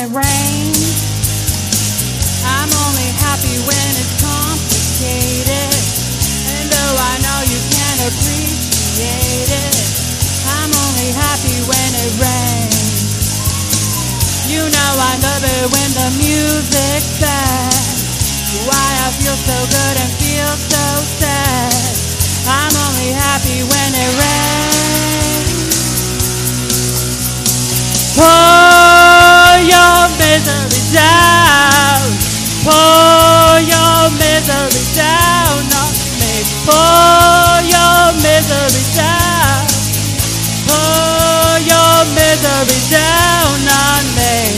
it rains. I'm only happy when it's complicated. And though I know you can't appreciate it, I'm only happy when it rains. You know I love it when the music's bad. Why I feel so good and feel so sad. I'm only happy when it rains. Pour your misery down. Pour your misery down on me. Pour your misery down. Pour your misery down on me.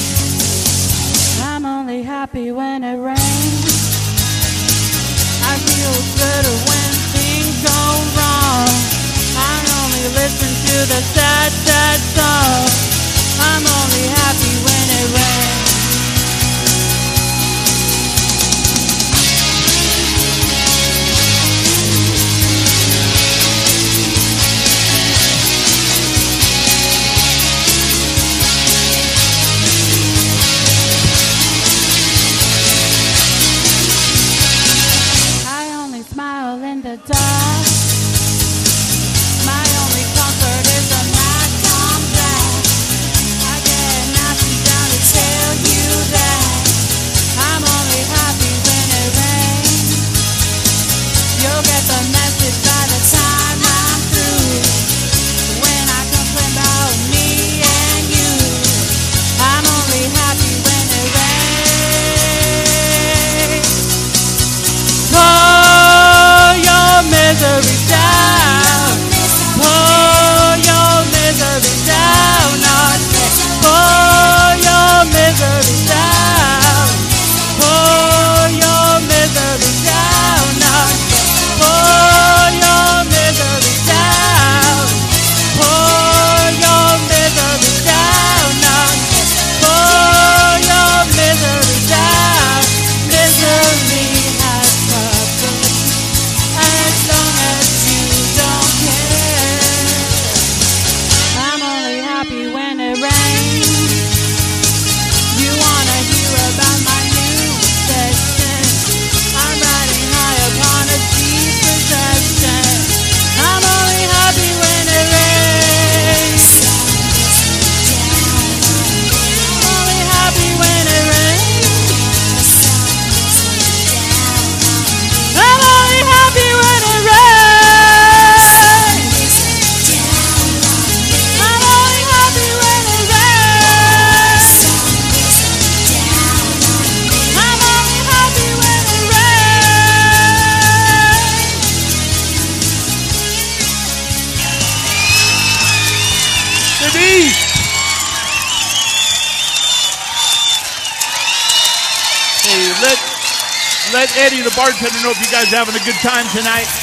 I'm only happy when it rains. I feel good when things go wrong. I only listen to the sad, sad song. I'm only happy when it rains. I only smile in the dark. My only comfort is a night come back. I get nothing down to tell you that I'm only happy when it rains. You'll get the message by the time I'm through. When I complain about me and you, I'm only happy when it rains. Pour your misery down. Pour your misery down on me. Pour your misery down. Pour your misery down on me. Pour your misery down. Pour your misery down on me. Pour your misery down. Misery has purpose as long as you don't care. I'm only happy when it rains. You wanna hear about my new obsession? I'm riding high upon a deep possession. I'm only happy when it rains. I'm only happy when it rains. I'm only happy when it rains. I'm only happy when it rains. I'm only happy when it rains. Denise! Hey, let Eddie, the bartender, know if you guys are having a good time tonight.